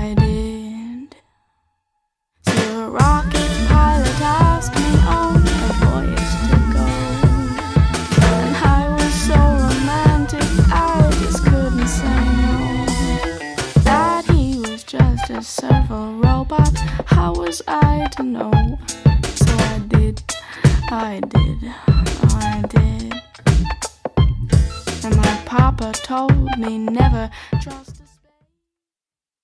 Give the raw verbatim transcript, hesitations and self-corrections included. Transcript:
I did. So a rocket pilot asked me on a voyage to go, and I was so romantic I just couldn't say no. That he was just a servo robot, how was I to know? So I did, I did, I did. And my papa told me never trust a